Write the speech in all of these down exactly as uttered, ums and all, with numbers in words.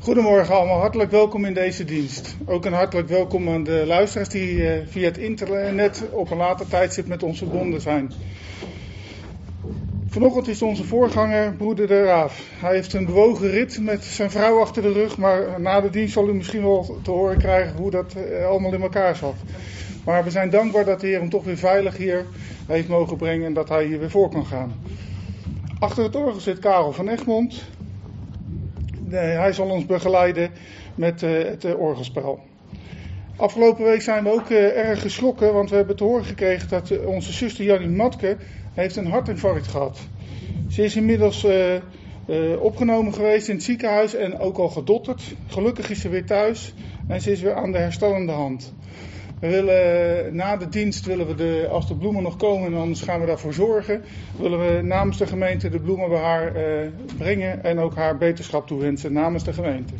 Goedemorgen allemaal, hartelijk welkom in deze dienst. Ook een hartelijk welkom aan de luisteraars die uh, via het internet op een later tijdstip met ons verbonden zijn. Vanochtend is onze voorganger, broeder De Raaf. Hij heeft een bewogen rit met zijn vrouw achter de rug, maar na de dienst zal u misschien wel te horen krijgen hoe dat uh, allemaal in elkaar zat. Maar we zijn dankbaar dat de Heer hem toch weer veilig hier heeft mogen brengen en dat hij hier weer voor kan gaan. Achter het orgel zit Karel van Egmond. Nee, hij zal ons begeleiden met uh, het uh, orgelspel. Afgelopen week zijn we ook uh, erg geschrokken, want we hebben te horen gekregen dat uh, onze zuster Jannie Matke heeft een hartinfarct gehad. Ze is inmiddels uh, uh, opgenomen geweest in het ziekenhuis en ook al gedotterd. Gelukkig is ze weer thuis en ze is weer aan de herstellende hand. We willen, uh, na de dienst willen we, de, als de bloemen nog komen, en anders gaan we daarvoor zorgen, willen we namens de gemeente de bloemen bij haar uh, brengen en ook haar beterschap toewensen namens de gemeente.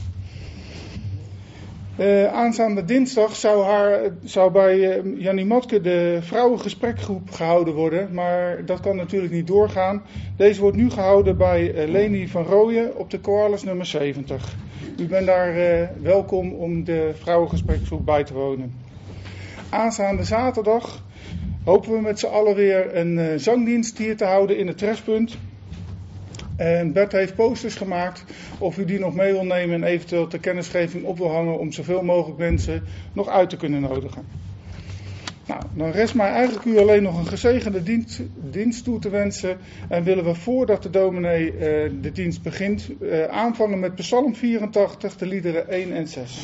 Uh, aanstaande dinsdag zou, haar, zou bij uh, Jannie Matke de vrouwengesprekgroep gehouden worden, maar dat kan natuurlijk niet doorgaan. Deze wordt nu gehouden bij uh, Leni van Rooyen op de Koalas nummer zeventig. U bent daar uh, welkom om de vrouwengesprekgroep bij te wonen. Aanstaande zaterdag hopen we met z'n allen weer een uh, zangdienst hier te houden in het trefpunt. En Bert heeft posters gemaakt of u die nog mee wil nemen en eventueel ter kennisgeving op wil hangen om zoveel mogelijk mensen nog uit te kunnen nodigen. Nou, dan rest mij eigenlijk u alleen nog een gezegende dienst, dienst toe te wensen. En willen we voordat de dominee uh, de dienst begint uh, aanvangen met Psalm vierentachtig, de liederen één en zes.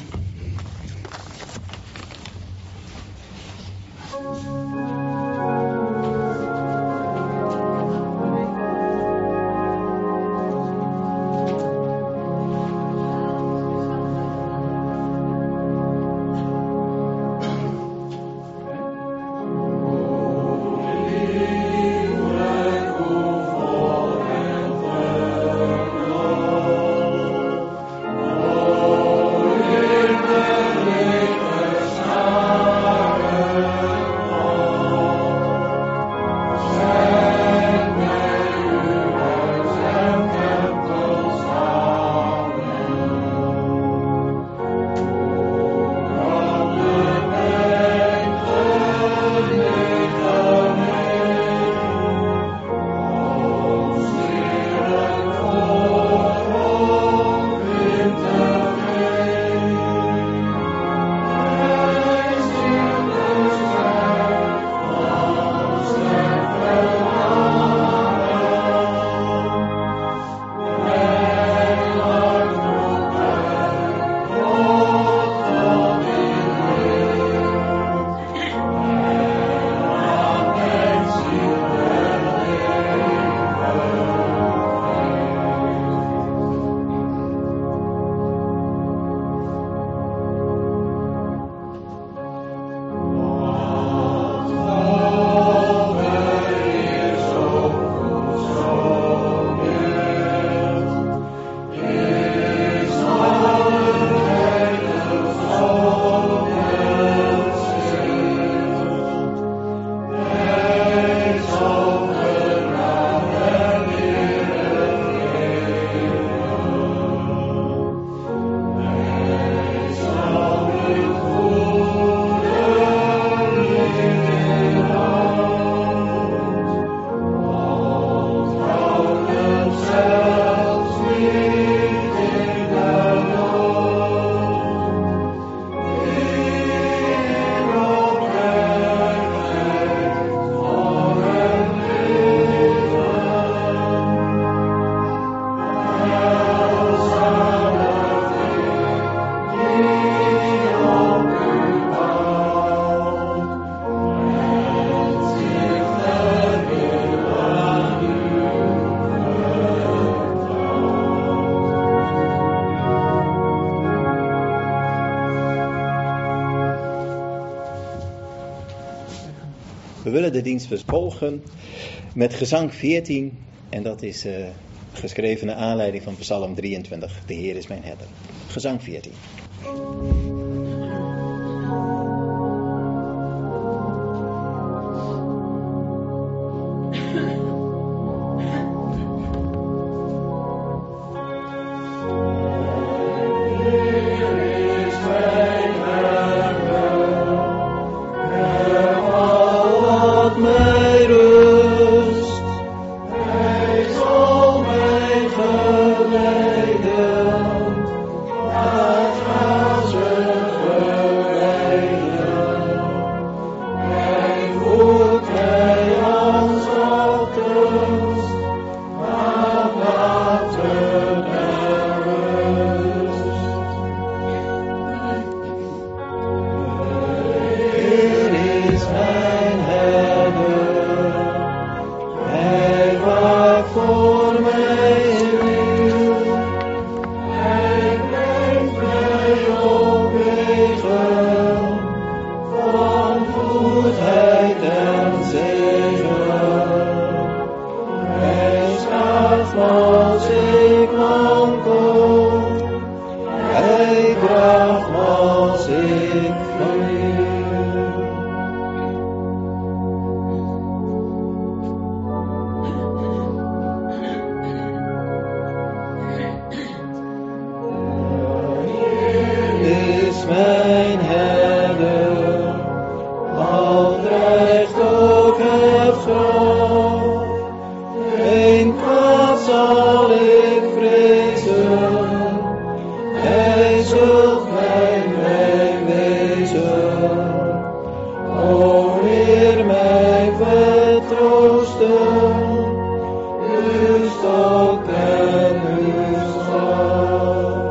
We willen de dienst vervolgen met gezang veertien en dat is uh, geschreven naar aanleiding van Psalm drieëntwintig. De Heer is mijn herder. Gezang veertien. zult mij mij wezen. O Heer, mij vertroosten. Uw stok en uw staf.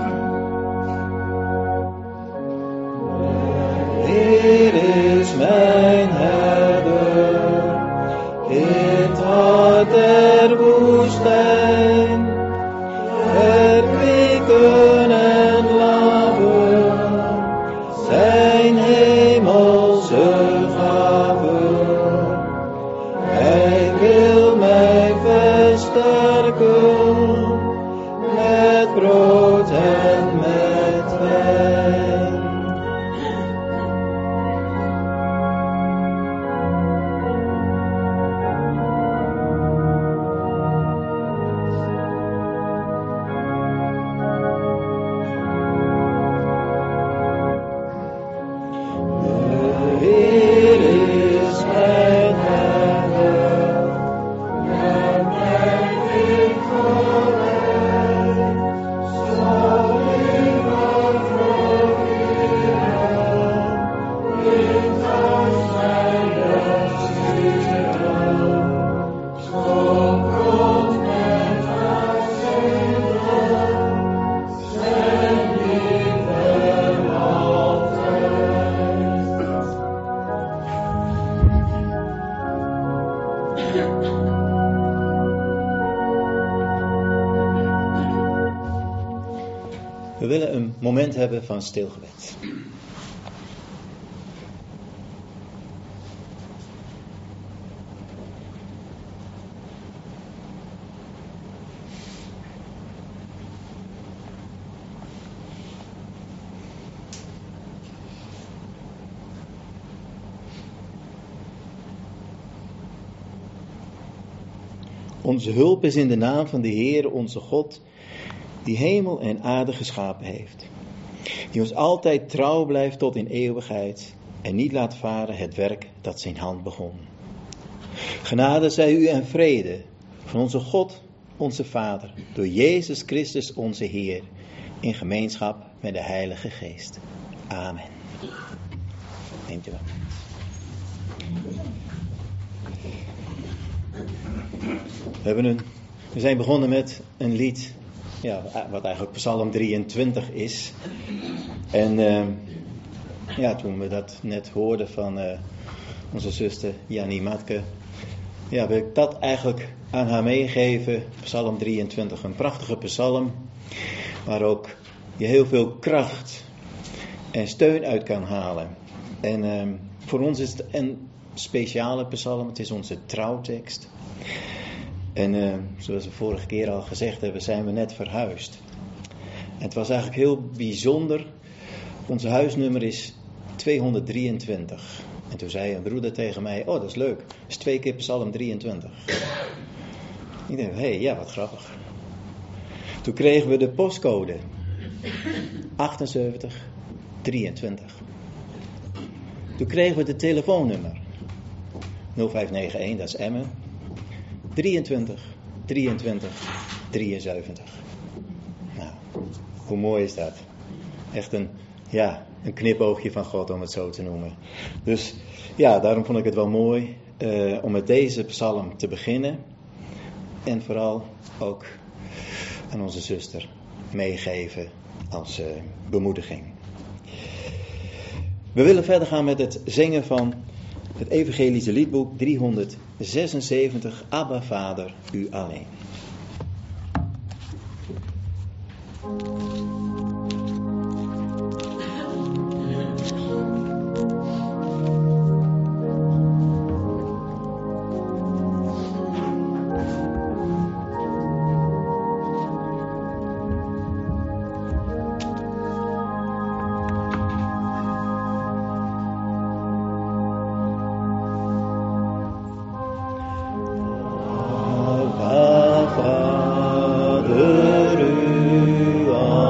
Heer is mijn herder, in het hart der woestijn, verkwikken en laven, zijn hemelse gaven. Hij wil mij versterken, met brood en met wijn. We willen een moment hebben van stilgebed. Onze hulp is in de naam van de Heer, onze God, die hemel en aarde geschapen heeft. Die ons altijd trouw blijft tot in eeuwigheid en niet laat varen het werk dat zijn hand begon. Genade zij u en vrede van onze God, onze Vader, door Jezus Christus onze Heer, in gemeenschap met de Heilige Geest. Amen. Neemt u wel. We, hebben een, we zijn begonnen met een lied, ja, wat eigenlijk Psalm drieëntwintig is. En uh, ja, toen we dat net hoorden van uh, onze zuster Jannie Matke, ja, wil ik dat eigenlijk aan haar meegeven. Psalm drieëntwintig, een prachtige psalm, waar ook je heel veel kracht en steun uit kan halen. En uh, voor ons is het een speciale psalm, het is onze trouwtekst. En uh, zoals we vorige keer al gezegd hebben, zijn we net verhuisd. En het was eigenlijk heel bijzonder. Onze huisnummer is tweehonderddrieëntwintig. En toen zei een broeder tegen mij, oh dat is leuk, dat is twee keer Psalm drieëntwintig. Ik dacht, hé, hey, ja wat grappig. Toen kregen we de postcode achtenzeventig drieëntwintig. Toen kregen we de telefoonnummer nul vijf negen één, dat is Emmen. drieëntwintig, drieëntwintig, drieënzeventig. Nou, hoe mooi is dat? Echt een, ja, een knipoogje van God, om het zo te noemen. Dus ja, daarom vond ik het wel mooi uh, om met deze psalm te beginnen. En vooral ook aan onze zuster meegeven als uh, bemoediging. We willen verder gaan met het zingen van het evangelische liedboek driehonderdzesenzeventig, Abba Vader, u alleen. Vader, u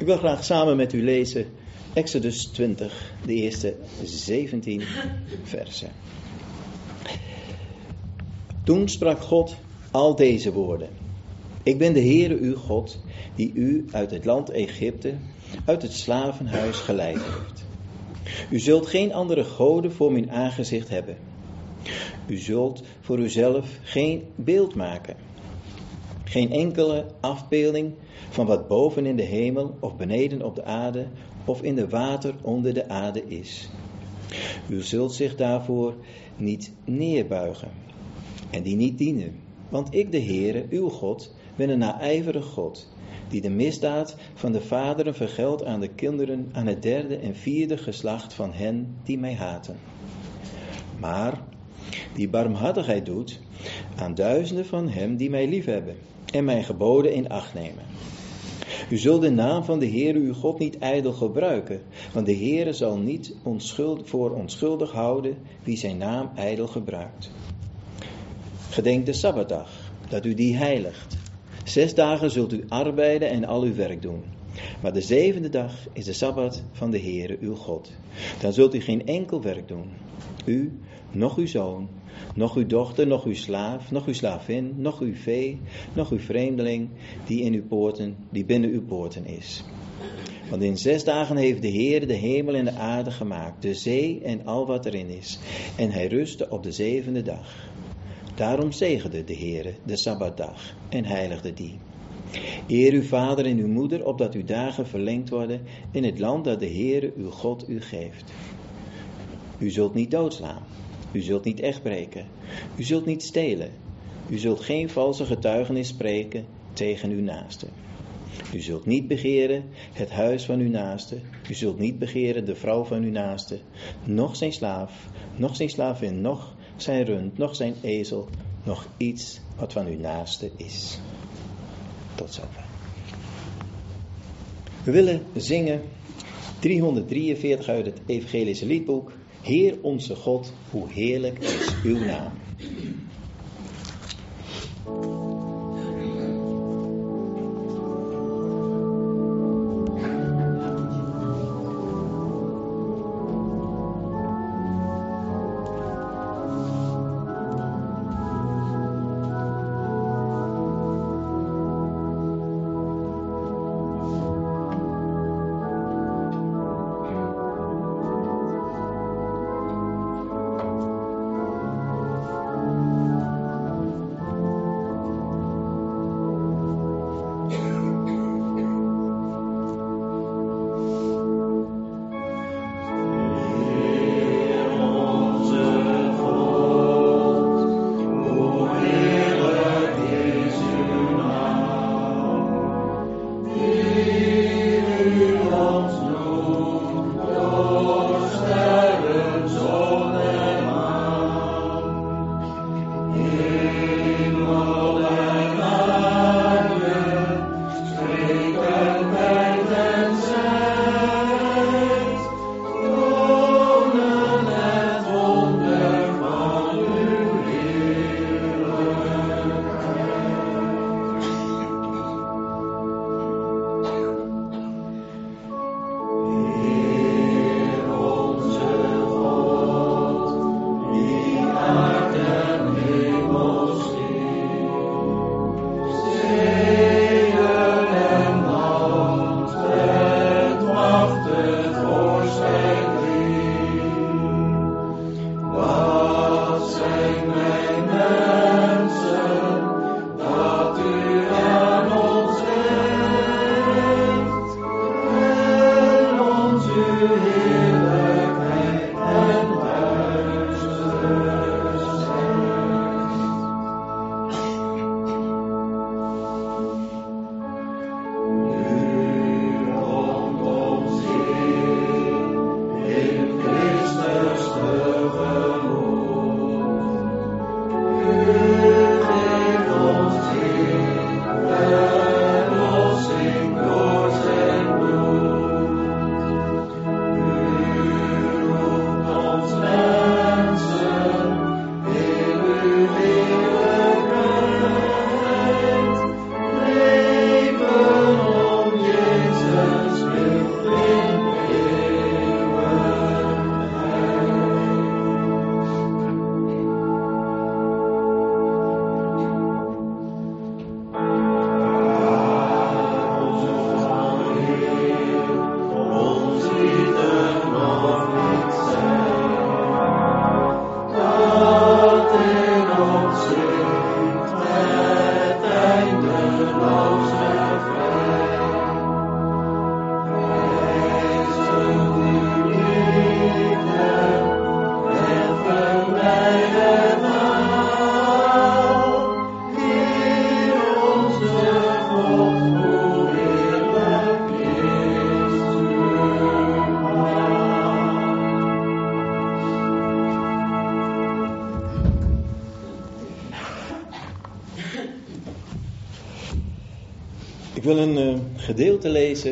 wil graag samen met u lezen Exodus twintig, de eerste zeventien versen. Toen sprak God al deze woorden. Ik ben de Heere uw God, die u uit het land Egypte, uit het slavenhuis geleid heeft. U zult geen andere goden voor mijn aangezicht hebben. U zult voor uzelf geen beeld maken. Geen enkele afbeelding van wat boven in de hemel of beneden op de aarde of in de water onder de aarde is. U zult zich daarvoor niet neerbuigen en die niet dienen. Want ik, de Heere, uw God, ben een naijverige God, die de misdaad van de vaderen vergeldt aan de kinderen aan het derde en vierde geslacht van hen die mij haten. Maar die barmhartigheid doet aan duizenden van hem die mij liefhebben en mijn geboden in acht nemen. U zult de naam van de Heere uw God niet ijdel gebruiken, want de Heere zal niet onschuld, voor onschuldig houden wie zijn naam ijdel gebruikt. Gedenk de Sabbatdag, dat u die heiligt. Zes dagen zult u arbeiden en al uw werk doen. Maar de zevende dag is de Sabbat van de Heere uw God. Dan zult u geen enkel werk doen. U, noch uw zoon, noch uw dochter, noch uw slaaf, noch uw slavin, noch uw vee, noch uw vreemdeling, die in uw poorten, die binnen uw poorten is. Want in zes dagen heeft de Heere de hemel en de aarde gemaakt, de zee en al wat erin is. En hij rustte op de zevende dag. Daarom zegende de Heere de Sabbatdag en heiligde die. Eer uw vader en uw moeder, opdat uw dagen verlengd worden in het land dat de Heere uw God u geeft. U zult niet doodslaan. U zult niet echtbreken. U zult niet stelen. U zult geen valse getuigenis spreken tegen uw naaste. U zult niet begeren het huis van uw naaste. U zult niet begeren de vrouw van uw naaste. Noch zijn slaaf, noch zijn slavin, noch zijn rund, noch zijn ezel, nog iets wat van uw naaste is. Tot zover. We willen zingen driehonderddrieënveertig uit het Evangelische liedboek. Heer onze God, hoe heerlijk is uw naam. wil een uh, gedeelte lezen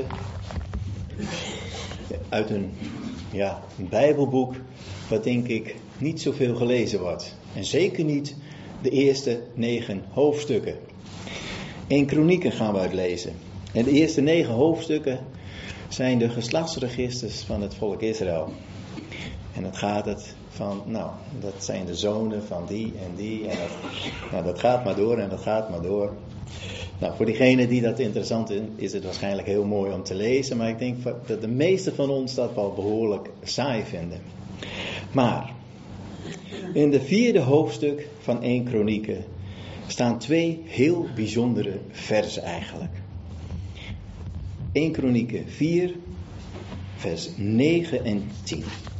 uit een, ja, een Bijbelboek wat denk ik niet zoveel gelezen wordt. En zeker niet de eerste negen hoofdstukken. Eén Kronieken gaan we uitlezen. En de eerste negen hoofdstukken zijn de geslachtsregisters van het volk Israël. En dan gaat het van, nou, dat zijn de zonen van die en die. En dat, nou, dat gaat maar door en dat gaat maar door. Nou, voor diegenen die dat interessant is, is het waarschijnlijk heel mooi om te lezen. Maar ik denk dat de meesten van ons dat wel behoorlijk saai vinden. Maar in de vierde hoofdstuk van één Kronieken staan twee heel bijzondere versen eigenlijk. één Kronieken vier, vers negen en tien.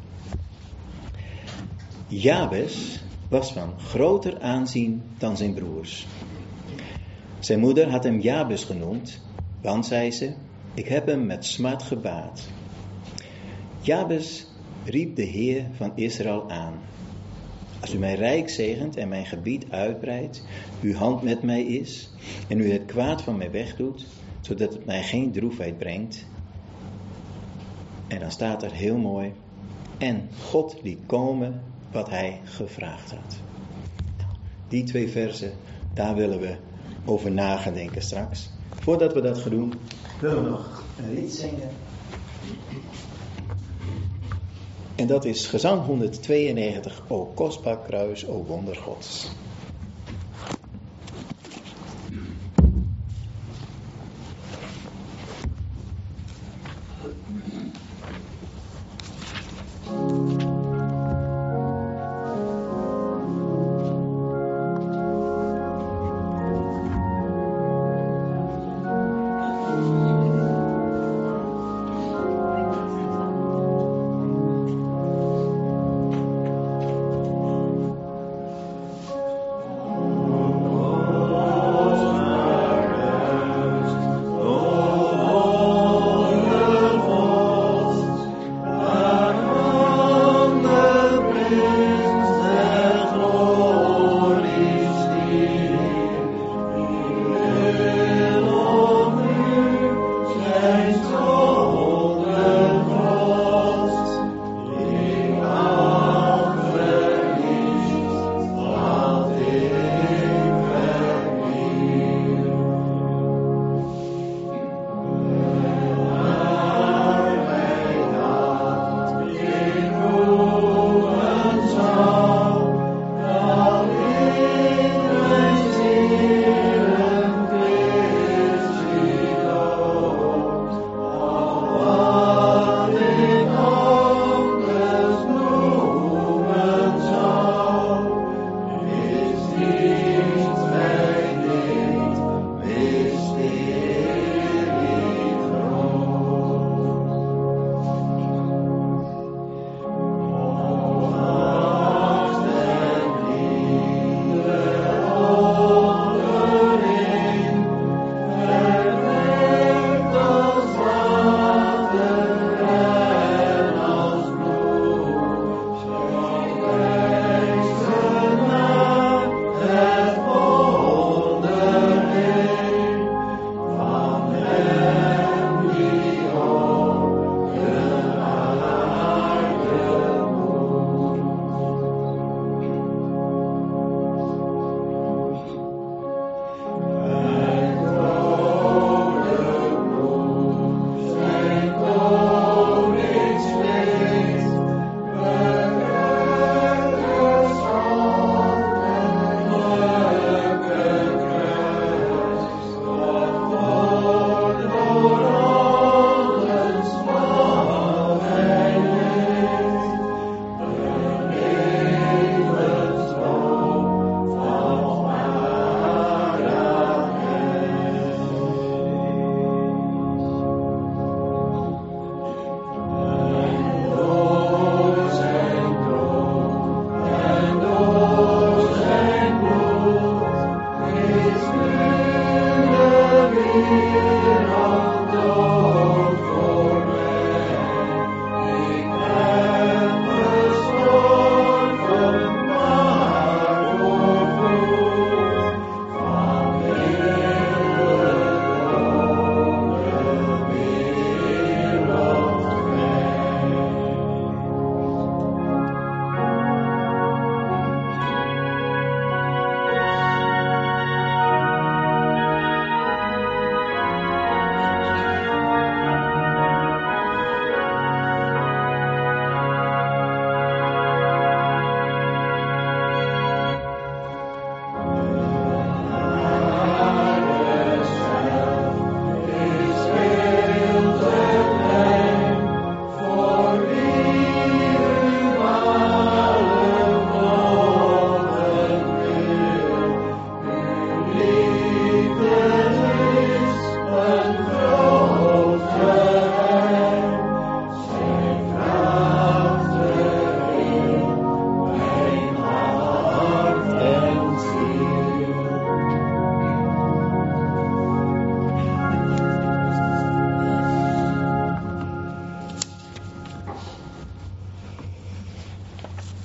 Jabes was van groter aanzien dan zijn broers. Zijn moeder had hem Jabes genoemd, want, zei ze, ik heb hem met smart gebaad. Jabes riep de Heer van Israël aan. Als u mij rijk zegent en mijn gebied uitbreidt, uw hand met mij is en u het kwaad van mij wegdoet, zodat het mij geen droefheid brengt. En dan staat er heel mooi, en God liet komen wat hij gevraagd had. Die twee versen, daar willen we over na gaan denken straks. Voordat we dat gaan doen, willen we nog een lied zingen. En dat is gezang honderdtweeënnegentig, O kostbaar kruis, O wonder Gods.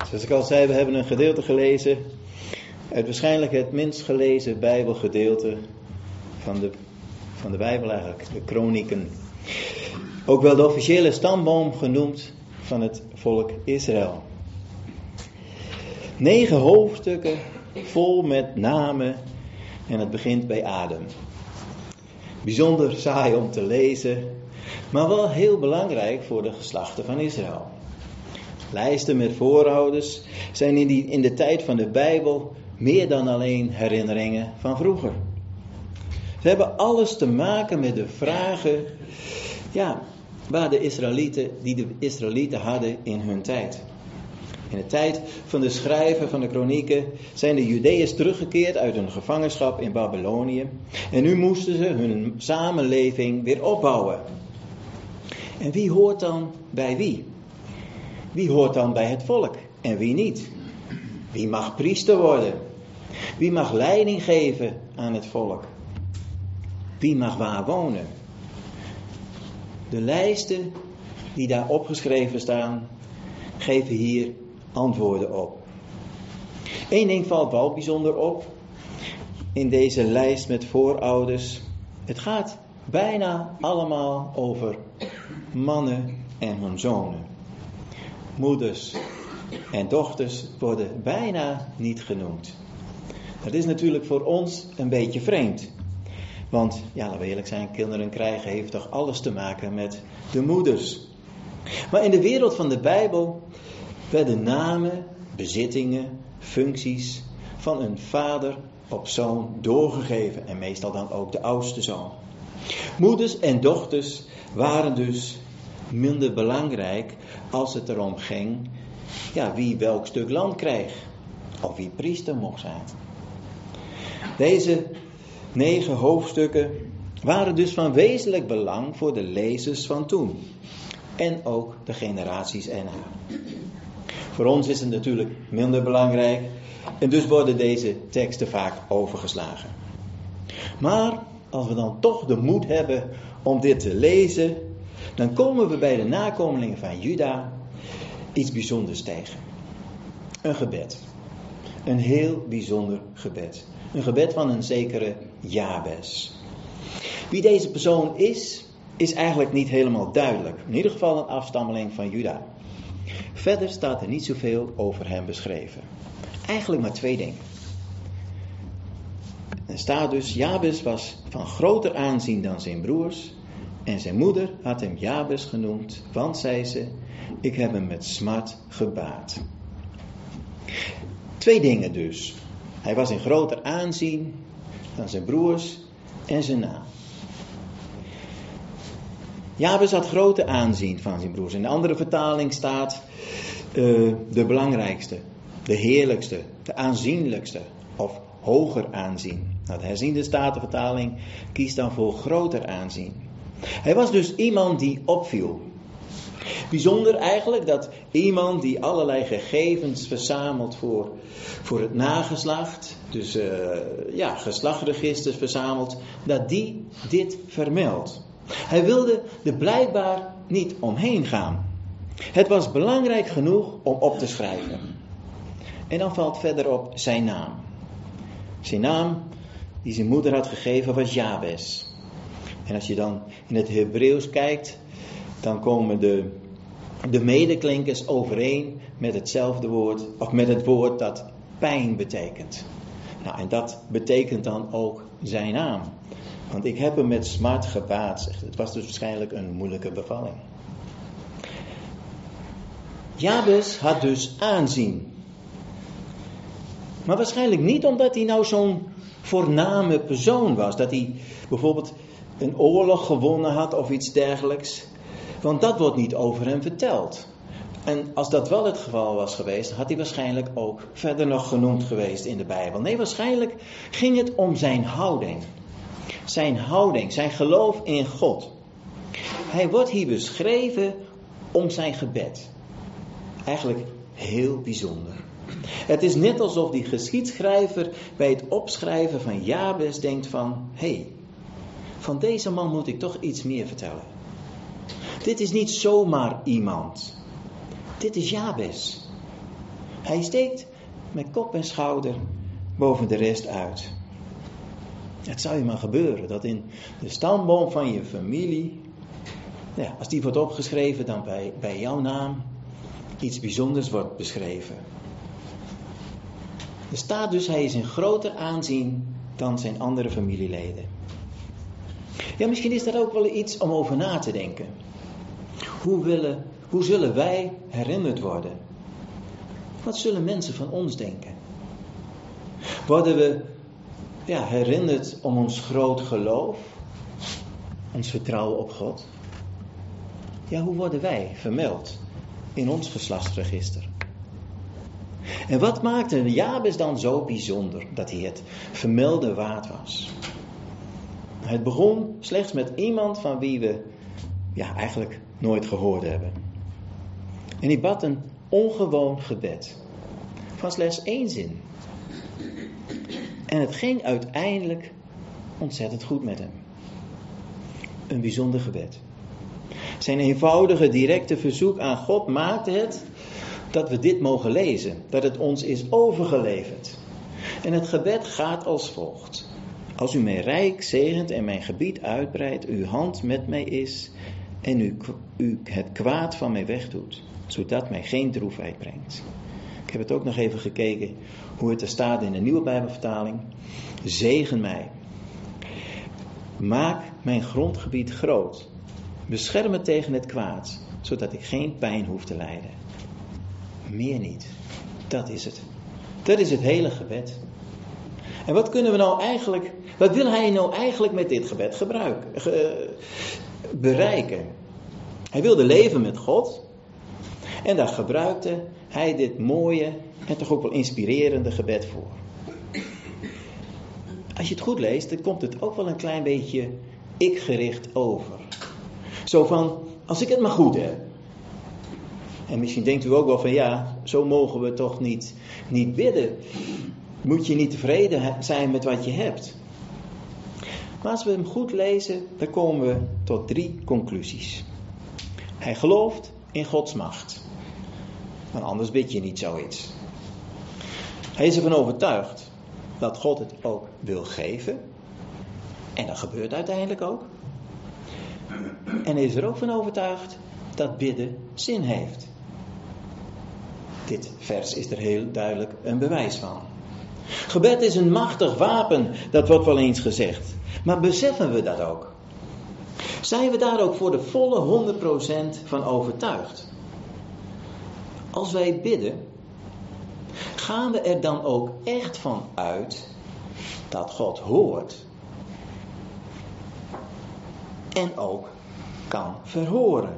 Zoals ik al zei, we hebben een gedeelte gelezen uit waarschijnlijk het minst gelezen Bijbelgedeelte van de, van de Bijbel eigenlijk, de Kronieken. Ook wel de officiële stamboom genoemd van het volk Israël. Negen hoofdstukken vol met namen en het begint bij Adam. Bijzonder saai om te lezen, maar wel heel belangrijk voor de geslachten van Israël. Lijsten met voorouders zijn in, die, in de tijd van de Bijbel meer dan alleen herinneringen van vroeger. Ze hebben alles te maken met de vragen, ja, waar de Israëlieten, die de Israëlieten hadden in hun tijd. In de tijd van de schrijven van de kronieken zijn de Judeërs teruggekeerd uit hun gevangenschap in Babylonië. En nu moesten ze hun samenleving weer opbouwen. En wie hoort dan bij wie? Wie hoort dan bij het volk en wie niet? Wie mag priester worden? Wie mag leiding geven aan het volk? Wie mag waar wonen? De lijsten die daar opgeschreven staan, geven hier antwoorden op. Eén ding valt wel bijzonder op in deze lijst met voorouders. Het gaat bijna allemaal over mannen en hun zonen. Moeders en dochters worden bijna niet genoemd. Dat is natuurlijk voor ons een beetje vreemd. Want, ja, laten we eerlijk zijn, kinderen krijgen heeft toch alles te maken met de moeders. Maar in de wereld van de Bijbel werden namen, bezittingen, functies van een vader op zoon doorgegeven. En meestal dan ook de oudste zoon. Moeders en dochters waren dus minder belangrijk als het erom ging, ja, wie welk stuk land kreeg. Of wie priester mocht zijn. Deze negen hoofdstukken waren dus van wezenlijk belang voor de lezers van toen. En ook de generaties erna. Voor ons is het natuurlijk minder belangrijk. En dus worden deze teksten vaak overgeslagen. Maar als we dan toch de moed hebben om dit te lezen, dan komen we bij de nakomelingen van Juda iets bijzonders tegen. Een gebed. Een heel bijzonder gebed. Een gebed van een zekere Jabes. Wie deze persoon is, is eigenlijk niet helemaal duidelijk. In ieder geval een afstammeling van Juda. Verder staat er niet zoveel over hem beschreven. Eigenlijk maar twee dingen. Er staat dus, Jabes was van groter aanzien dan zijn broers. En zijn moeder had hem Jabes genoemd, want, zei ze, ik heb hem met smart gebaard. Twee dingen dus. Hij was in groter aanzien dan zijn broers en zijn naam. Jabes had groter aanzien van zijn broers. In de andere vertaling staat uh, de belangrijkste, de heerlijkste, de aanzienlijkste of hoger aanzien. Nou, de herziende statenvertaling kiest dan voor groter aanzien. Hij was dus iemand die opviel. Bijzonder eigenlijk dat iemand die allerlei gegevens verzamelt voor, voor het nageslacht, dus uh, ja, geslachtregisters verzamelt, dat die dit vermeldt. Hij wilde er blijkbaar niet omheen gaan. Het was belangrijk genoeg om op te schrijven. En dan valt verderop zijn naam. Zijn naam die zijn moeder had gegeven was Jabes. En als je dan in het Hebreeuws kijkt, dan komen de, de medeklinkers overeen met hetzelfde woord, of met het woord dat pijn betekent. Nou, en dat betekent dan ook zijn naam. Want ik heb hem met smart gebaard, zegt het. Het was dus waarschijnlijk een moeilijke bevalling. Jabes had dus aanzien. Maar waarschijnlijk niet omdat hij nou zo'n voorname persoon was. Dat hij bijvoorbeeld een oorlog gewonnen had of iets dergelijks. Want dat wordt niet over hem verteld. En als dat wel het geval was geweest, had hij waarschijnlijk ook verder nog genoemd geweest in de Bijbel. Nee, waarschijnlijk ging het om zijn houding. Zijn houding, zijn geloof in God. Hij wordt hier beschreven om zijn gebed. Eigenlijk heel bijzonder. Het is net alsof die geschiedschrijver bij het opschrijven van Jabes denkt van, hé, hey, van deze man moet ik toch iets meer vertellen. Dit is niet zomaar iemand. Dit is Jabes. Hij steekt met kop en schouder boven de rest uit. Het zou je maar gebeuren dat in de stamboom van je familie, ja, als die wordt opgeschreven, dan bij, bij jouw naam iets bijzonders wordt beschreven. Er staat dus, hij is in groter aanzien dan zijn andere familieleden. Ja, misschien is dat ook wel iets om over na te denken. Hoe, willen, hoe zullen wij herinnerd worden? Wat zullen mensen van ons denken? Worden we ja, herinnerd om ons groot geloof? Ons vertrouwen op God? Ja, hoe worden wij vermeld in ons geslachtsregister? En wat maakte Jabes dan zo bijzonder dat hij het vermelden waard was? Het begon slechts met iemand van wie we ja, eigenlijk nooit gehoord hebben. En hij bad een ongewoon gebed. Van slechts één zin. En het ging uiteindelijk ontzettend goed met hem. Een bijzonder gebed. Zijn eenvoudige, directe verzoek aan God maakte het dat we dit mogen lezen. Dat het ons is overgeleverd. En het gebed gaat als volgt. Als u mij rijk zegent en mijn gebied uitbreidt, uw hand met mij is en u, u het kwaad van mij wegdoet, zodat mij geen droefheid brengt. Ik heb het ook nog even gekeken hoe het er staat in de nieuwe Bijbelvertaling. Zegen mij. Maak mijn grondgebied groot. Bescherm het tegen het kwaad, zodat ik geen pijn hoef te lijden. Meer niet. Dat is het. Dat is het hele gebed. En wat kunnen we nou eigenlijk, wat wil hij nou eigenlijk met dit gebed gebruiken, ge, bereiken? Hij wilde leven met God. En daar gebruikte hij dit mooie en toch ook wel inspirerende gebed voor. Als je het goed leest, dan komt het ook wel een klein beetje ik-gericht over. Zo van, als ik het maar goed heb. En misschien denkt u ook wel van, ja, zo mogen we toch niet, niet bidden. Moet je niet tevreden zijn met wat je hebt. Maar als we hem goed lezen, dan komen we tot drie conclusies. Hij gelooft in Gods macht. Want anders bid je niet zoiets. Hij is ervan overtuigd dat God het ook wil geven. En dat gebeurt uiteindelijk ook. En hij is er ook van overtuigd dat bidden zin heeft. Dit vers is er heel duidelijk een bewijs van. Gebed is een machtig wapen, dat wordt wel eens gezegd. Maar beseffen we dat ook? Zijn we daar ook voor de volle honderd procent van overtuigd? Als wij bidden, gaan we er dan ook echt van uit dat God hoort en ook kan verhoren.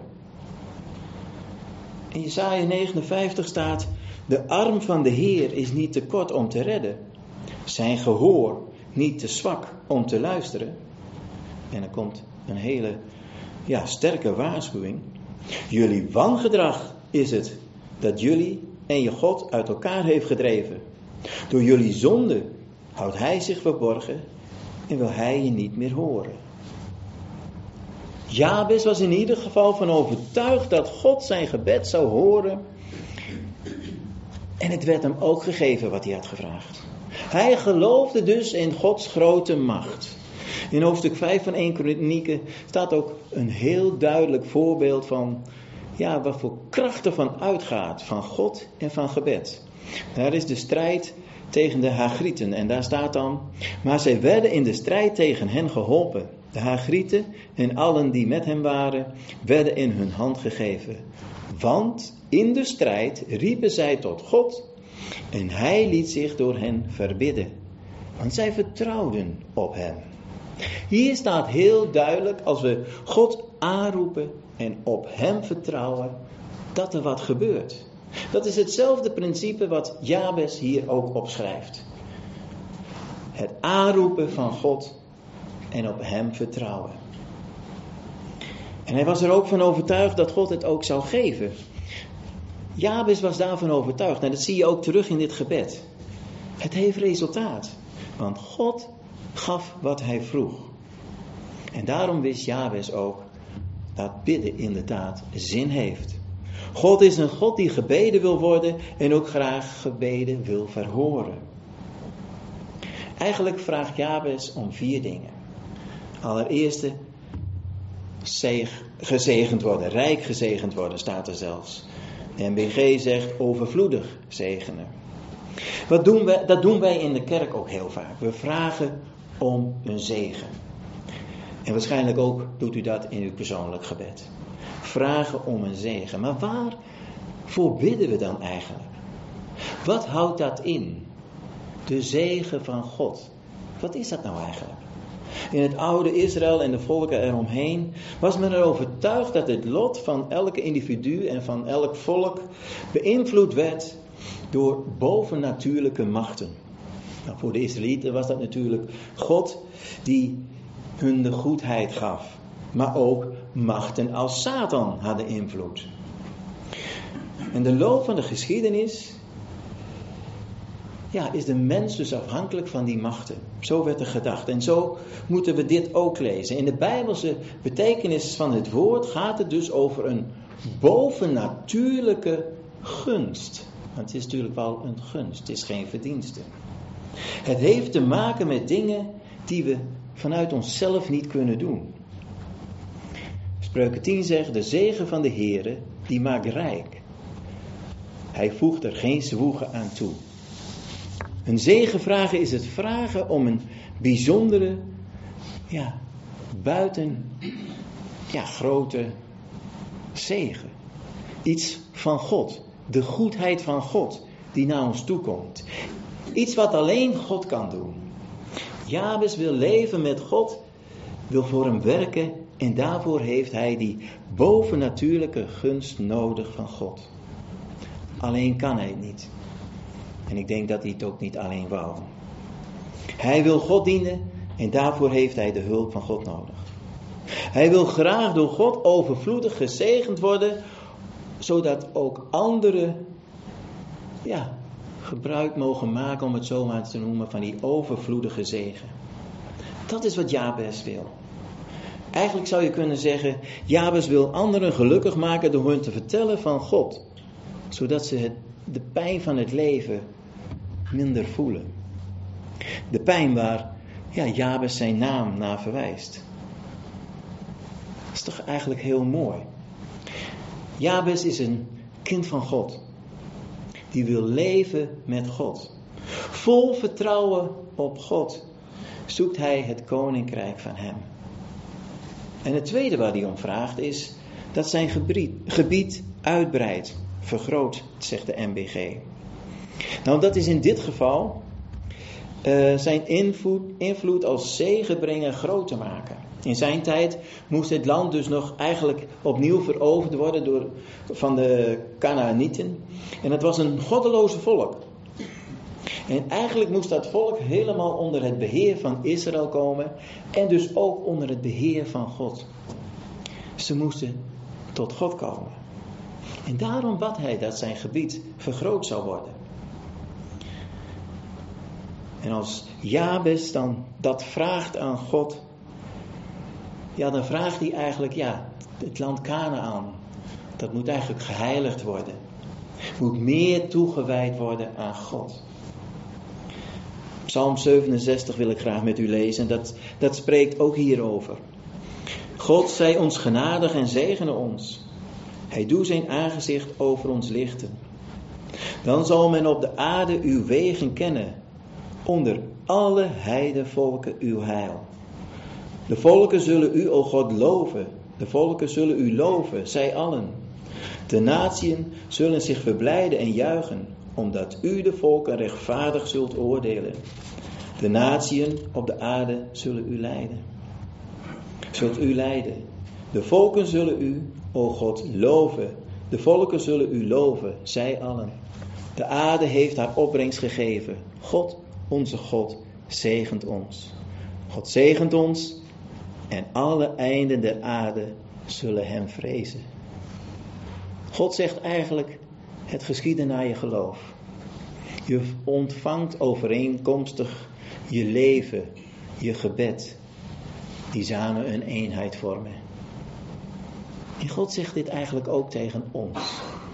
In Jesaja negenenvijftig staat: de arm van de Heer is niet te kort om te redden, zijn gehoor niet te zwak om te luisteren. En er komt een hele ja, sterke waarschuwing. Jullie wangedrag is het dat jullie en je God uit elkaar heeft gedreven. Door jullie zonde houdt hij zich verborgen en wil hij je niet meer horen. Jabes was in ieder geval van overtuigd dat God zijn gebed zou horen. En het werd hem ook gegeven wat hij had gevraagd. Hij geloofde dus in Gods grote macht. In hoofdstuk vijf van eerste Kronieken staat ook een heel duidelijk voorbeeld van ja, wat voor kracht er van uitgaat van God en van gebed. Daar is de strijd tegen de Hagrieten en daar staat dan: maar zij werden in de strijd tegen hen geholpen. De Hagrieten en allen die met hem waren, werden in hun hand gegeven. Want in de strijd riepen zij tot God en hij liet zich door hen verbidden. Want zij vertrouwden op hem. Hier staat heel duidelijk, als we God aanroepen en op hem vertrouwen, dat er wat gebeurt. Dat is hetzelfde principe wat Jabes hier ook opschrijft. Het aanroepen van God en op hem vertrouwen. En hij was er ook van overtuigd dat God het ook zou geven. Jabes was daarvan overtuigd. En dat zie je ook terug in dit gebed. Het heeft resultaat. Want God gaf wat hij vroeg. En daarom wist Jabes ook dat bidden inderdaad zin heeft. God is een God die gebeden wil worden en ook graag gebeden wil verhoren. Eigenlijk vraagt Jabes om vier dingen. Allereerst gezegend worden, rijk gezegend worden staat er zelfs. De N B G zegt overvloedig zegenen. Wat doen wij, dat doen wij in de kerk ook heel vaak. We vragen om een zegen. En waarschijnlijk ook doet u dat in uw persoonlijk gebed. Vragen om een zegen. Maar waarvoor bidden we dan eigenlijk? Wat houdt dat in? De zegen van God. Wat is dat nou eigenlijk? In het oude Israël en de volken eromheen was men er overtuigd dat het lot van elke individu en van elk volk beïnvloed werd door bovennatuurlijke machten. Nou, voor de Israëlieten was dat natuurlijk God die hun de goedheid gaf. Maar ook machten als Satan hadden invloed. En de loop van de geschiedenis, ja, is de mens dus afhankelijk van die machten. Zo werd er gedacht. En zo moeten we dit ook lezen. In de Bijbelse betekenis van het woord gaat het dus over een bovennatuurlijke gunst. Want het is natuurlijk wel een gunst, het is geen verdienste. Het heeft te maken met dingen die we vanuit onszelf niet kunnen doen. Spreuken tien zegt, de zegen van de Heere, die maakt rijk. Hij voegt er geen zwoegen aan toe. Een zegen vragen is het vragen om een bijzondere, ja, buiten, ja, grote zegen. Iets van God. De goedheid van God die naar ons toe komt. Iets wat alleen God kan doen. Jabes wil leven met God, wil voor hem werken en daarvoor heeft hij die bovennatuurlijke gunst nodig van God. Alleen kan hij het niet. En ik denk dat hij het ook niet alleen wou. Hij wil God dienen en daarvoor heeft hij de hulp van God nodig. Hij wil graag door God overvloedig gezegend worden, zodat ook anderen, ja, gebruik mogen maken, om het zo maar te noemen, van die overvloedige zegen. Dat is wat Jabes wil. Eigenlijk zou je kunnen zeggen, Jabes wil anderen gelukkig maken door hun te vertellen van God. Zodat ze het, de pijn van het leven minder voelen. De pijn waar, ja, Jabes zijn naam naar verwijst. Dat is toch eigenlijk heel mooi. Jabes is een kind van God. Die wil leven met God. Vol vertrouwen op God zoekt hij het koninkrijk van hem. En het tweede waar hij om vraagt is dat zijn gebied, gebied uitbreidt, vergroot, zegt de N B G. Nou, dat is in dit geval uh, zijn invloed, invloed als zegenbrenger groot te maken. In zijn tijd moest het land dus nog eigenlijk opnieuw veroverd worden door, van de Kanaanieten. En het was een goddeloze volk. En eigenlijk moest dat volk helemaal onder het beheer van Israël komen. En dus ook onder het beheer van God. Ze moesten tot God komen. En daarom bad hij dat zijn gebied vergroot zou worden. En als Jabes dan dat vraagt aan God, ja, dan vraagt hij eigenlijk, ja, het land Kanaan, dat moet eigenlijk geheiligd worden. Moet meer toegewijd worden aan God. Psalm zevenenzestig wil ik graag met u lezen. Dat, dat spreekt ook hierover. God zij ons genadig en zegene ons. Hij doet zijn aangezicht over ons lichten. Dan zal men op de aarde uw wegen kennen. Onder alle heidenvolken uw heil. De volken zullen u, o God, loven. De volken zullen u loven, zij allen. De natieën zullen zich verblijden en juichen, omdat u de volken rechtvaardig zult oordelen. De natieën op de aarde zullen u leiden. Zult u leiden. De volken zullen u, o God, loven. De volken zullen u loven, zij allen. De aarde heeft haar opbrengst gegeven. God, onze God, zegent ons. God zegent ons en alle einden der aarde zullen hem vrezen. God zegt eigenlijk, het geschieden naar je geloof. Je ontvangt overeenkomstig je leven, je gebed, die samen een eenheid vormen. En God zegt dit eigenlijk ook tegen ons.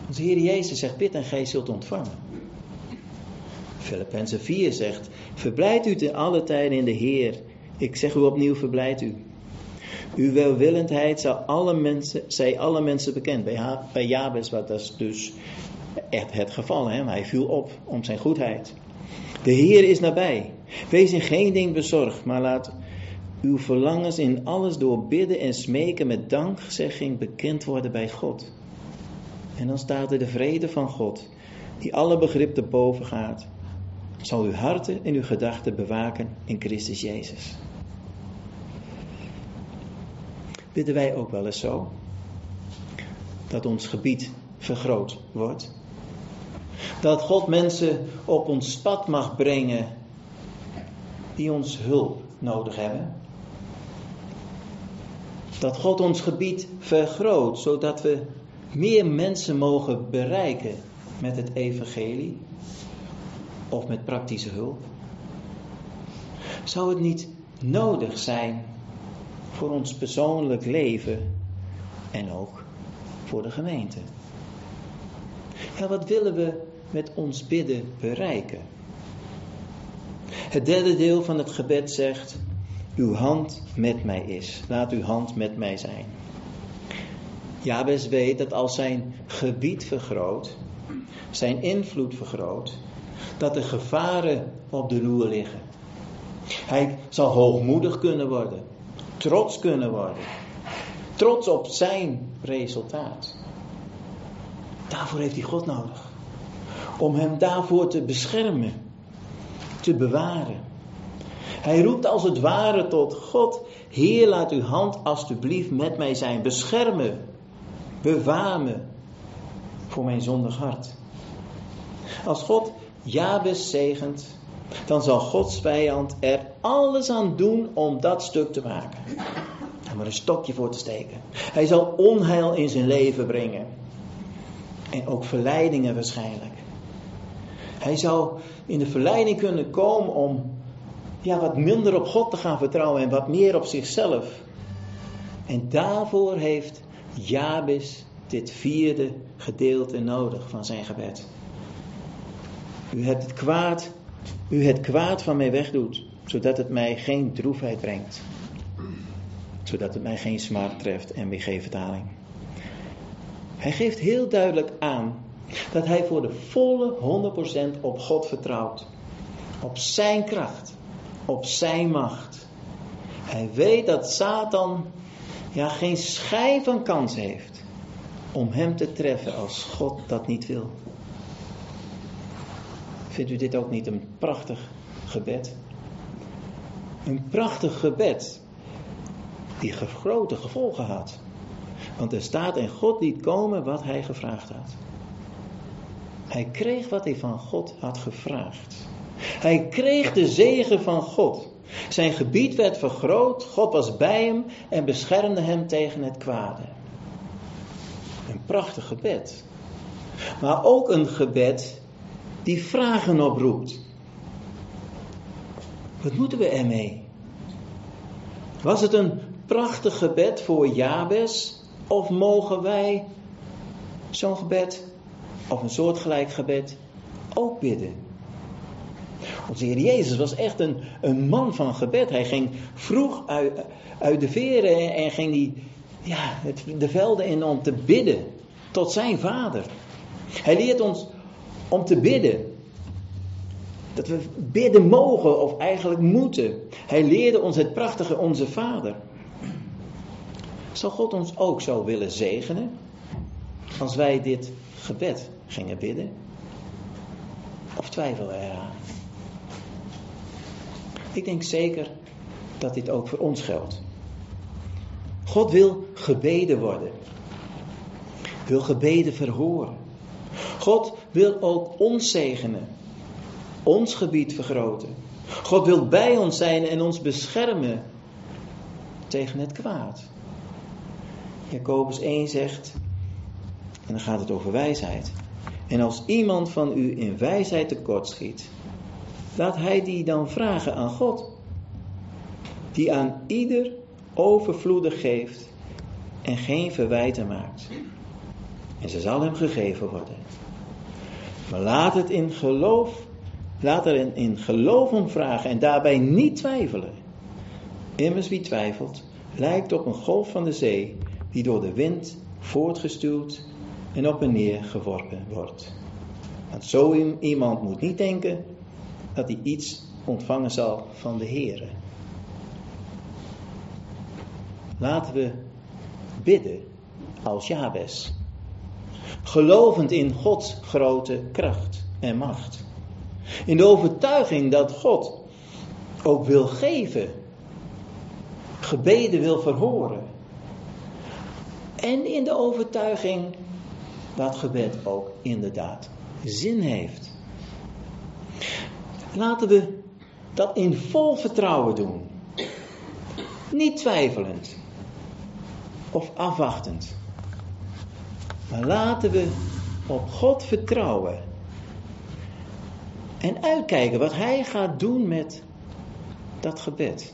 Onze Heer Jezus zegt, bid en gij zult ontvangen. Filippenzen vier zegt, verblijd u ten alle tijden in de Heer. Ik zeg u opnieuw, verblijd u. Uw welwillendheid zal alle mensen, zij alle mensen bekend. Bij, ha- bij Jabes was dat dus echt het geval. Hè? Hij viel op om zijn goedheid. De Heer is nabij. Wees in geen ding bezorgd, maar laat uw verlangens in alles door bidden en smeken met dankzegging bekend worden bij God. En dan staat er de vrede van God, die alle begrip te boven gaat, zal uw harten en uw gedachten bewaken in Christus Jezus. Bidden wij ook wel eens zo? Dat ons gebied vergroot wordt? Dat God mensen op ons pad mag brengen die ons hulp nodig hebben? Dat God ons gebied vergroot, zodat we meer mensen mogen bereiken met het evangelie of met praktische hulp? Zou het niet nodig zijn voor ons persoonlijk leven en ook voor de gemeente? Ja, wat willen we met ons bidden bereiken? Het derde deel van het gebed zegt, uw hand met mij is. Laat uw hand met mij zijn. Jabes weet dat als zijn gebied vergroot, zijn invloed vergroot, dat er gevaren op de loer liggen. Hij zal hoogmoedig kunnen worden, trots kunnen worden, trots op zijn resultaat. Daarvoor heeft hij God nodig. Om hem daarvoor te beschermen, te bewaren. Hij roept als het ware tot God, Heer, laat uw hand alstublieft met mij zijn. Bescherm me, bewaar me voor mijn zondig hart. Als God Jabes zegent, dan zal Gods vijand er alles aan doen om dat stuk te maken. Om er een stokje voor te steken. Hij zal onheil in zijn leven brengen. En ook verleidingen waarschijnlijk. Hij zou in de verleiding kunnen komen om ja, wat minder op God te gaan vertrouwen en wat meer op zichzelf. En daarvoor heeft Jabes dit vierde gedeelte nodig van zijn gebed. U hebt het kwaad, u het kwaad van mij wegdoet, zodat het mij geen droefheid brengt. Zodat het mij geen smart treft, M B G-vertaling. Hij geeft heel duidelijk aan dat hij voor de volle honderd procent op God vertrouwt. Op zijn kracht, op zijn macht. Hij weet dat Satan ja, geen schijn van kans heeft om hem te treffen als God dat niet wil. Vindt u dit ook niet een prachtig gebed? Een prachtig gebed die grote gevolgen had. Want er staat en God liet komen wat hij gevraagd had. Hij kreeg wat hij van God had gevraagd. Hij kreeg de zegen van God. Zijn gebied werd vergroot, God was bij hem en beschermde hem tegen het kwade. Een prachtig gebed. Maar ook een gebed die vragen oproept. Wat moeten we ermee? Was het een prachtig gebed voor Jabes? Of mogen wij zo'n gebed, of een soortgelijk gebed, ook bidden? Onze Heer Jezus was echt een, een man van gebed. Hij ging vroeg uit, uit de veren en ging die, ja, het, de velden in om te bidden tot zijn Vader. Hij leert ons om te bidden. Dat we bidden mogen of eigenlijk moeten. Hij leerde ons het prachtige Onze Vader. Zou God ons ook zo willen zegenen als wij dit gebed gingen bidden? Of twijfelen we eraan? Ik denk zeker dat dit ook voor ons geldt. God wil gebeden worden. Wil gebeden verhoren. God wil ook ons zegenen. Ons gebied vergroten. God wil bij ons zijn en ons beschermen tegen het kwaad. Jacobus één zegt, en dan gaat het over wijsheid. En als iemand van u in wijsheid tekortschiet, laat hij die dan vragen aan God, die aan ieder overvloedig geeft en geen verwijten maakt. en ze zal hem gegeven worden. Maar laat het in geloof, laat er in, in geloof om vragen en daarbij niet twijfelen. Immers wie twijfelt, lijkt op een golf van de zee die door de wind voortgestuwd en op en neer geworpen wordt. Want zo iemand moet niet denken dat hij iets ontvangen zal van de Heere. Laten we bidden als Jabes, gelovend in Gods grote kracht en macht. In de overtuiging dat God ook wil geven, gebeden wil verhoren. En in de overtuiging dat gebed ook inderdaad zin heeft. Laten we dat in vol vertrouwen doen. Niet twijfelend of afwachtend. Maar laten we op God vertrouwen. En uitkijken wat Hij gaat doen met dat gebed.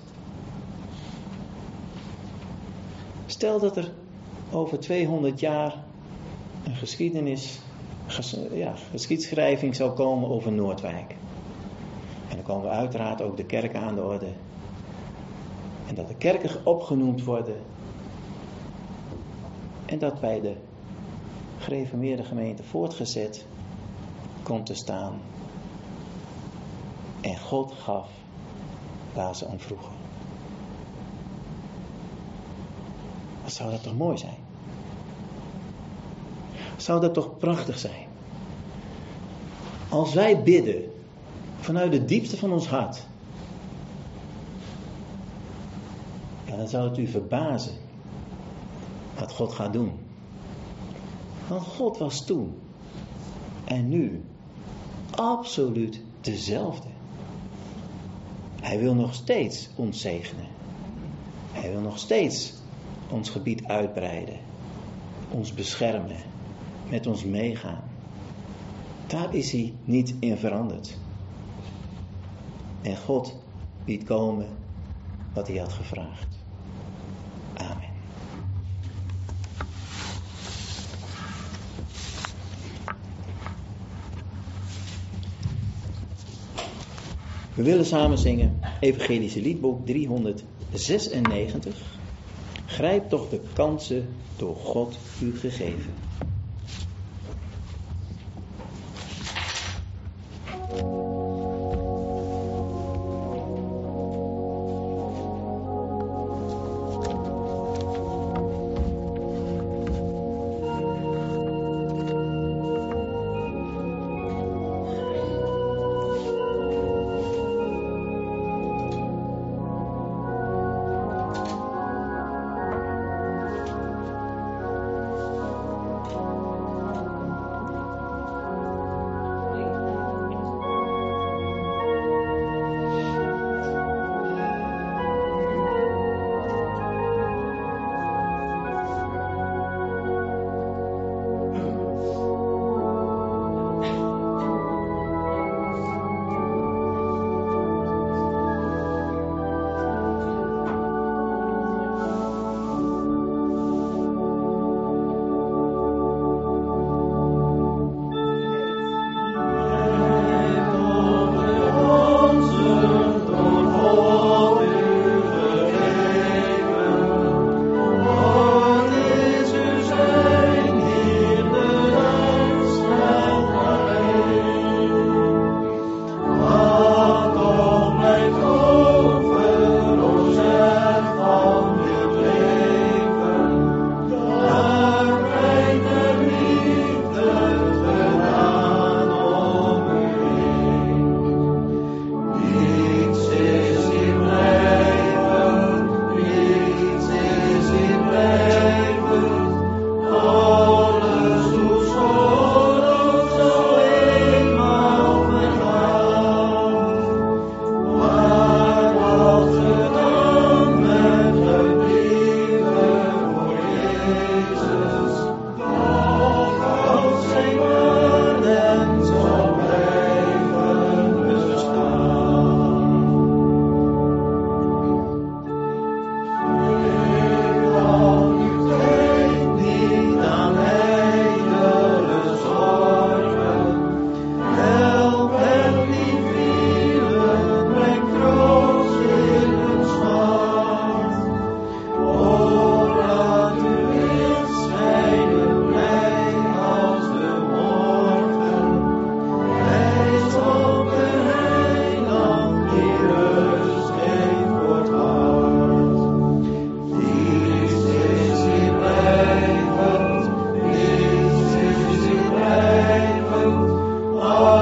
Stel dat er over tweehonderd jaar een geschiedenis, ges, ja, geschiedschrijving zal komen over Noordwijk. En dan komen we uiteraard ook de kerken aan de orde. En dat de kerken opgenoemd worden. En dat bij de gereformeerde gemeente voortgezet komt te staan. En God gaf waar ze om vroegen. Wat zou dat toch mooi zijn? Zou dat toch prachtig zijn? Als wij bidden vanuit het diepste van ons hart. Ja, dan zou het u verbazen wat God gaat doen. Want God was toen en nu absoluut dezelfde. Hij wil nog steeds ons zegenen. Hij wil nog steeds ons gebied uitbreiden. Ons beschermen. Met ons meegaan. Daar is hij niet in veranderd. En God liet komen wat hij had gevraagd. Amen. We willen samen zingen Evangelische liedboek driehonderdzesennegentig. Grijp toch de kansen door God u gegeven.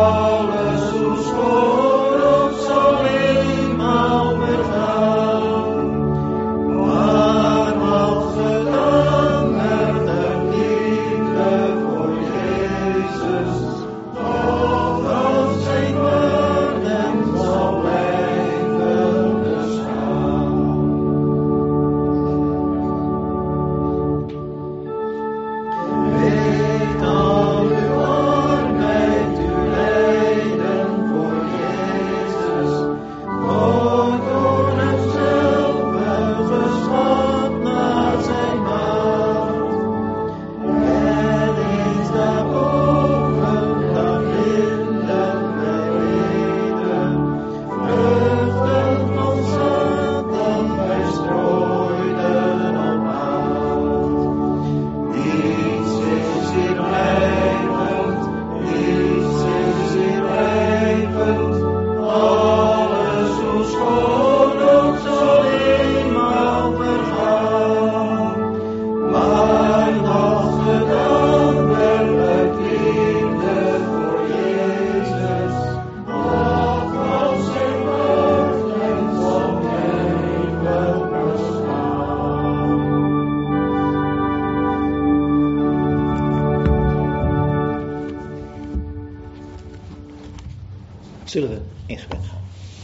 Zullen we in gebed gaan.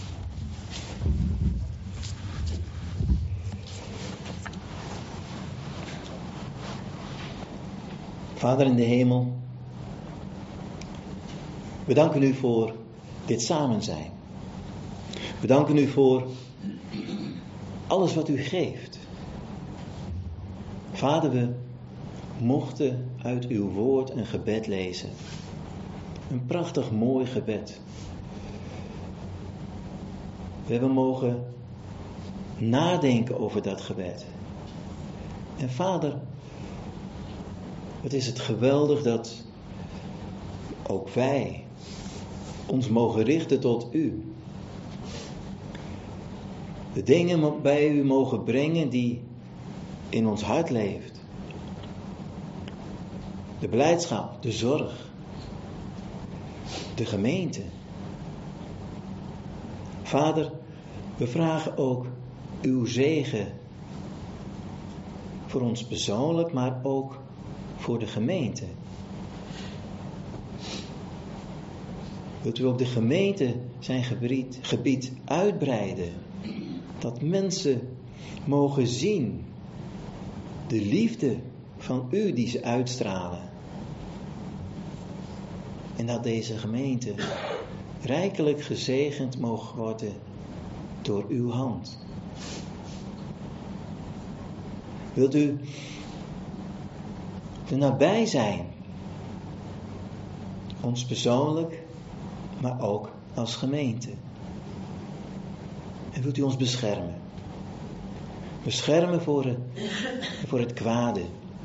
Vader in de hemel, we danken u voor dit samen zijn. We danken u voor alles wat u geeft. Vader, we mochten uit uw woord een gebed lezen. Een prachtig mooi gebed. We hebben mogen nadenken over dat gebed. En Vader, wat is het geweldig dat ook wij ons mogen richten tot u. De dingen bij u mogen brengen die in ons hart leeft. De blijdschap, de zorg, de gemeente. Vader, we vragen ook uw zegen voor ons persoonlijk, maar ook voor de gemeente. Wilt u ook de gemeente zijn gebied, gebied uitbreiden, dat mensen mogen zien de liefde van u die ze uitstralen. En dat deze gemeente rijkelijk gezegend mogen worden door uw hand. Wilt u er nabij zijn, ons persoonlijk, maar ook als gemeente. En wilt u ons beschermen. Beschermen voor het, voor het kwade.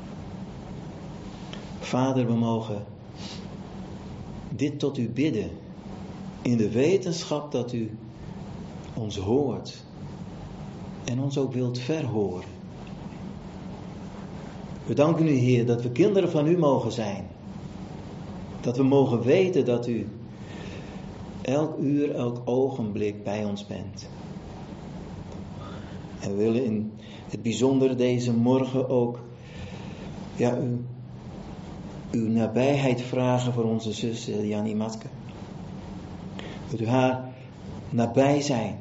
Vader, we mogen dit tot u bidden. In de wetenschap dat u ons hoort. En ons ook wilt verhoren. We danken u, Heer, dat we kinderen van u mogen zijn. Dat we mogen weten dat u elk uur, elk ogenblik bij ons bent. En we willen in het bijzonder deze morgen ook ja, uw, uw nabijheid vragen voor onze zus Jannie Matke. Wilt u haar nabij zijn?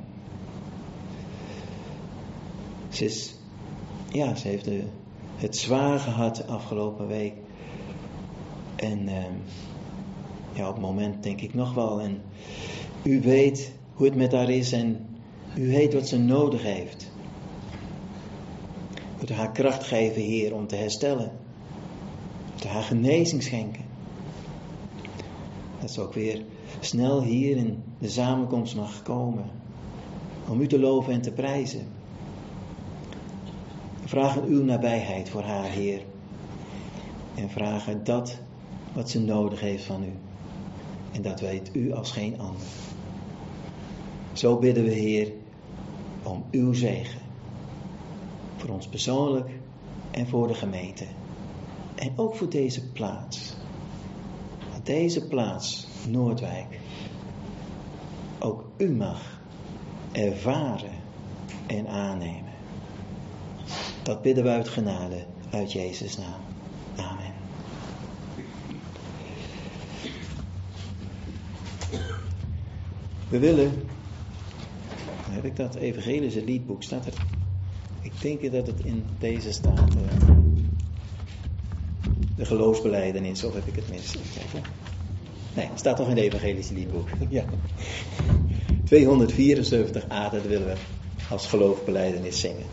Ze is, ja, ze heeft de, het zwaar gehad de afgelopen week. En uh, ja, op het moment denk ik nog wel. En u weet hoe het met haar is en u weet wat ze nodig heeft. Wilt u haar kracht geven, Heer, om te herstellen. Wilt u haar genezing schenken. Dat ze ook weer snel hier in de samenkomst mag komen. Om u te loven en te prijzen. We vragen uw nabijheid voor haar, Heer. En vragen dat wat ze nodig heeft van u. En dat weet u als geen ander. Zo bidden we, Heer, om uw zegen. Voor ons persoonlijk en voor de gemeente. En ook voor deze plaats. Dat deze plaats Noordwijk ook u mag ervaren en aannemen. Dat bidden we uit genade, uit Jezus' naam. Amen. We willen, dan heb ik dat evangelische liedboek, staat er, ik denk dat het in deze staat, uh, de geloofsbelijdenis, of heb ik het mis? Even. Nee, het staat toch in het evangelische liedboek. Ja. tweehonderdvierenzeventig a, dat willen we als geloofsbelijdenis zingen.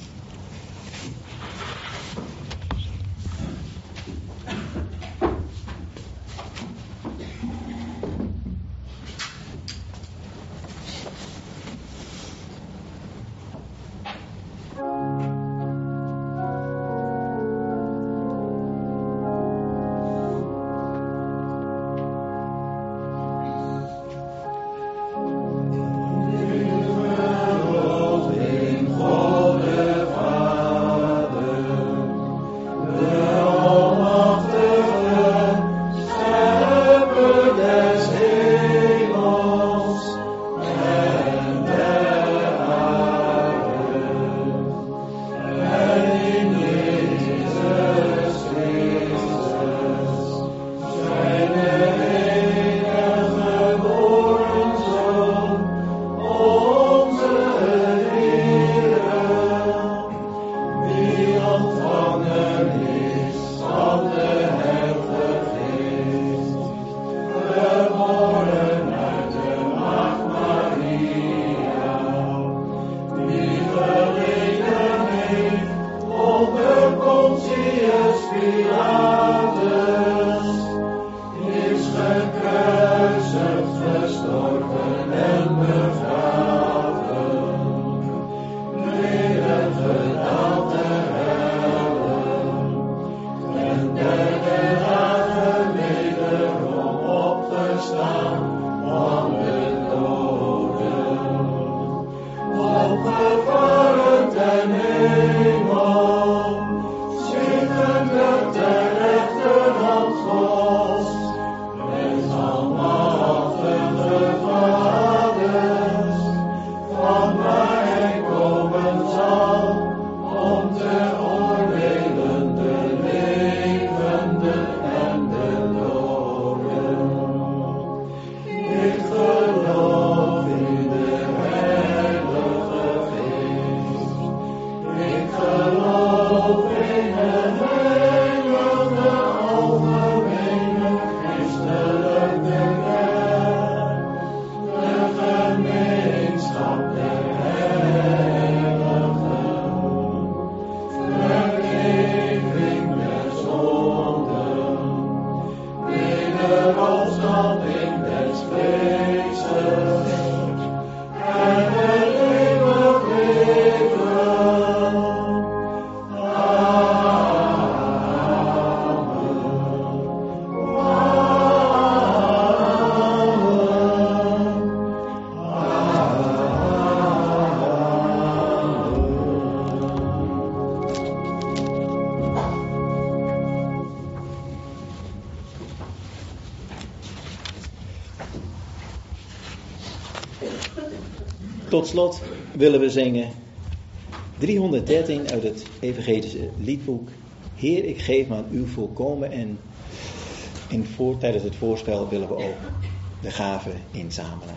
Tot slot willen we zingen driehonderddertien uit het evangelische liedboek. Heer, ik geef me aan u volkomen. En in voor, tijdens het voorspel willen we ook de gaven inzamelen.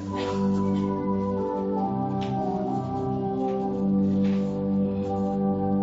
Thank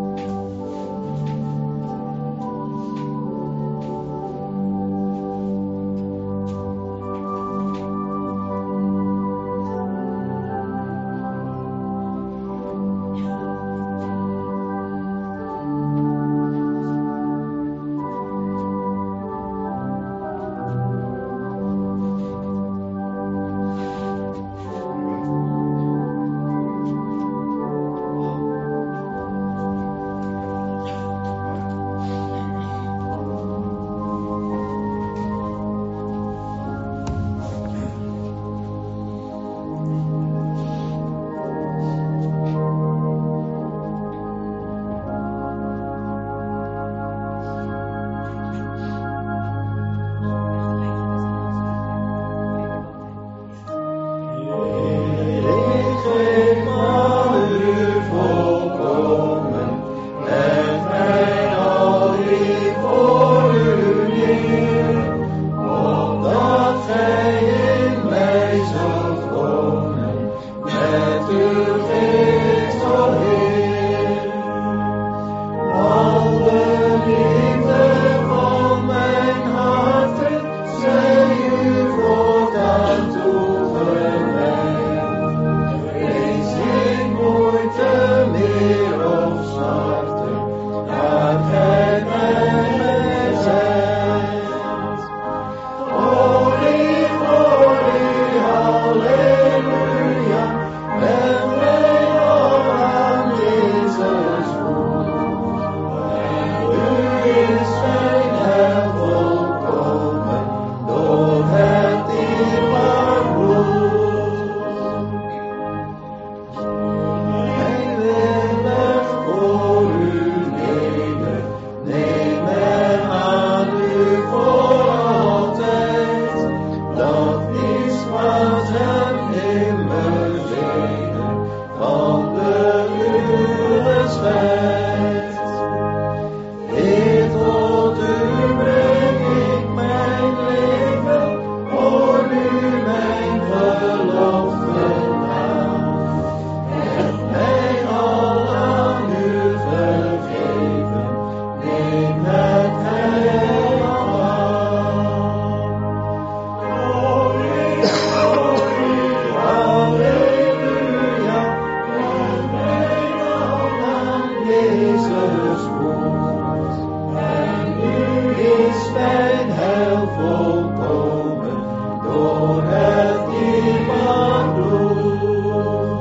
Jezus woord. En nu is mijn heil volkomen door het dierbare bloed.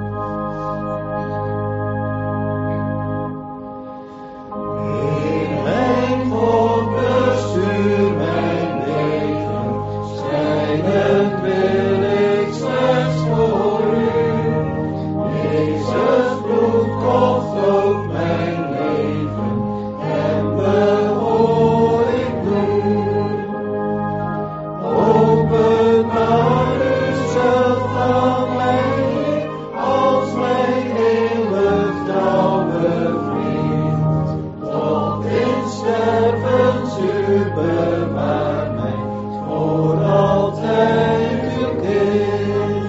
In mijn God bestuur mijn leven, strijdend wil ik slechts voor u. Jezus bloed kocht ook mijn leven, en behoor ik doen. Openbaar u zelf aan mij, als mijn eeuwig trouwe vriend. Tot in stervensuur bewaar mij, voor altijd uw kind.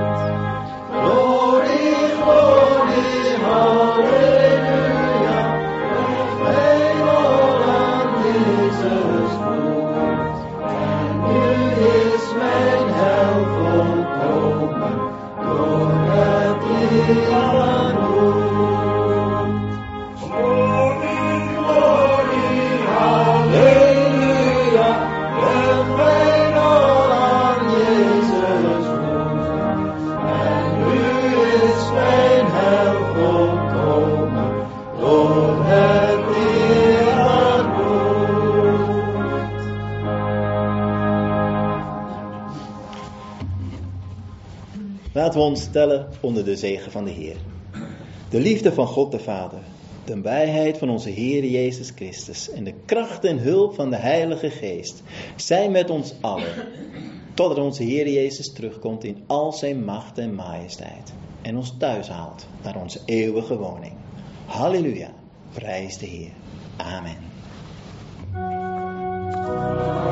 Glorie, glorie, halleluja, leg mij Lord aan Jezus voet. En nu is mijn heil volkomen door het dierbare bloed. Glorie, glorie, halleluja, leg mij Lord aan Jezus voet. En nu is mijn heil volkomen door het dierbare bloed. Laten we ons stellen onder de zegen van de Heer. De liefde van God de Vader, de nabijheid van onze Heer Jezus Christus en de kracht en hulp van de Heilige Geest zijn met ons allen, totdat onze Heer Jezus terugkomt in al zijn macht en majesteit en ons thuis haalt naar onze eeuwige woning. Halleluja, prijs de Heer. Amen.